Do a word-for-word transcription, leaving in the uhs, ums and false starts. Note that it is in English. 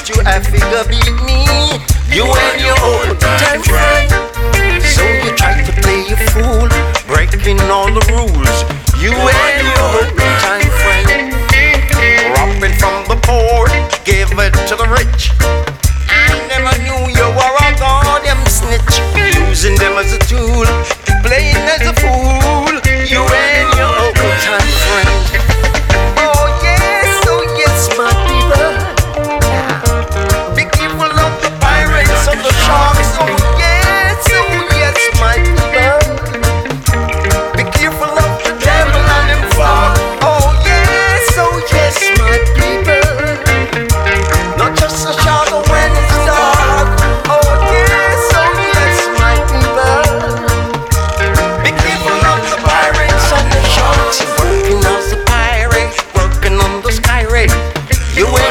but you have figure beat me. You and your old time friend. So you try to play a fool, breaking all the rules. You and your old time friend. Robbing from the poor, give it to the rich. I never knew you were a goddamn snitch. Using them as a tool, playing as a fool. You and your old time friend. Oh yes, oh yes, my people. Be careful of the pirates and the sharks. Oh yes, oh yes, my people. Be careful of the devil and him fog. Oh yes, oh yes, my people. Not just a shadow when it's dark. Oh yes, oh yes, my people. Be careful of the pirates and the sharks. Working as a pirate, working on the sky ray. You